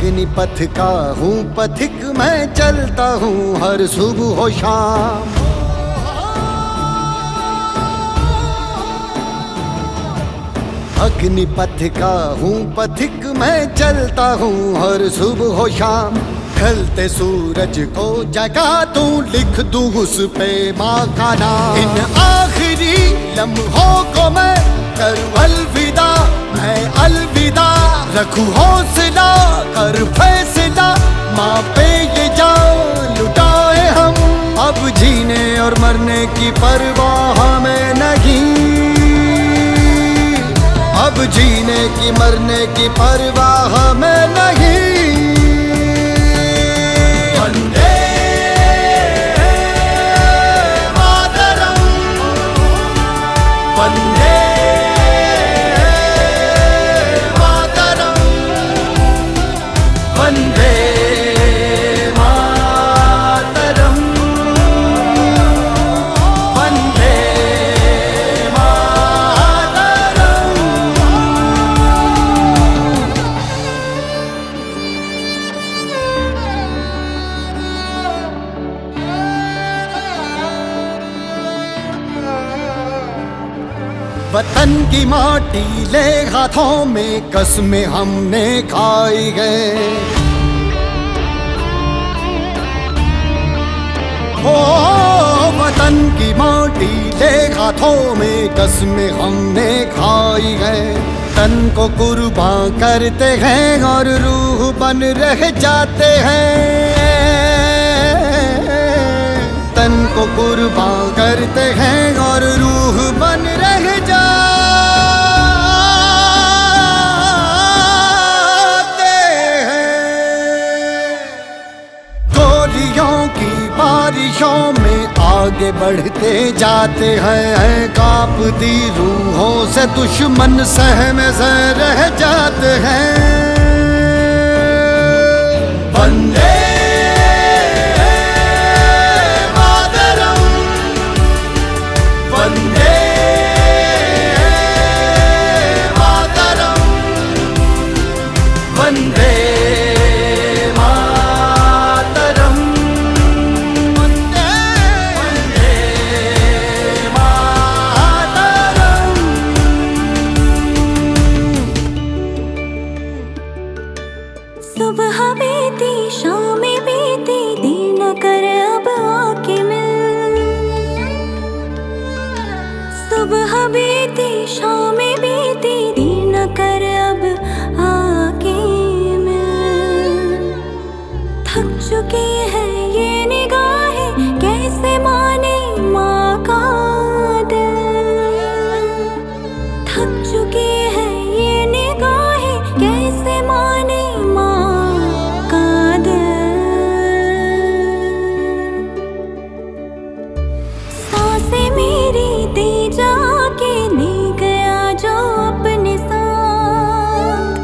अग्निपथ का हूँ पथिक, मैं चलता हूँ हर सुबह हो शाम। अग्निपथ का हूँ पथिक, मैं चलता हूँ हर सुबह हो शाम। ढलते सूरज को जगा दूं, लिख दूं उस पे माँ का नाम। इन आखिरी लम्हों को मैं करूं अलविदा, मैं अलविदा। रखूं हौसला कर फैसला, माँ पे ये जान लुटाए हम। अब जीने और मरने की परवाह हमें नहीं, अब जीने की मरने की परवाह हमें नहीं। वंदे मातरम, वंदे मातरम, वंदे मातरम, वंदे वतन की माटी ले हाथों में, कसमें हमने खाई गए। ओ वतन की माटी ले हाथों में, कसमें हमने खाई गए। तन को कुर्बान करते हैं और रूह बन रह जाते हैं। तन को कुर्बान करते हैं और रूह बन रह जाते हैं। गोलियों की बारिशों में आगे बढ़ते जाते हैं। कांपती रूहों से दुश्मन सहमे से रह जाते हैं। वंदे मातरम, वंदे मातरम, वंदे मातरम, वंदे मातरम। सुबह बीती शाम बीती, देर न कर अब आके मिल। सुबह बीती शाम बीती, देर न कर अब आके मिल। थक चुकी है ये निगाहें, कैसे माने माँ का दिल। थक चुकी है ये निगाहें, कैसे माने माँ का दिल। सांसें मेरी दे जाके ले गया जो अपने साथ।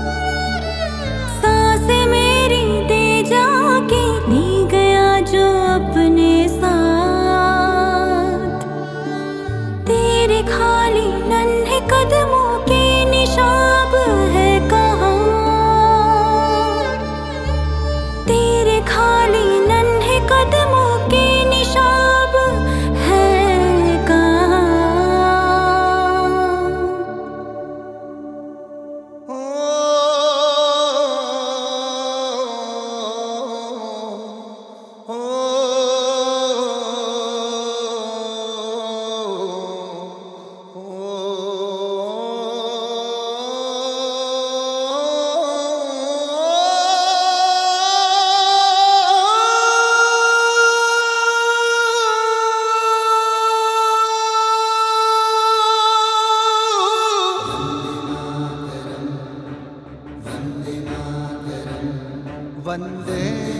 सांसें मेरी दे जाके ले गया जो अपने साथ। तेरे खाली नन्हे कदमों के निशाब है कहाँ। तेरे खाली नन्हे कदमों के निशाब है कहाँ। वंदे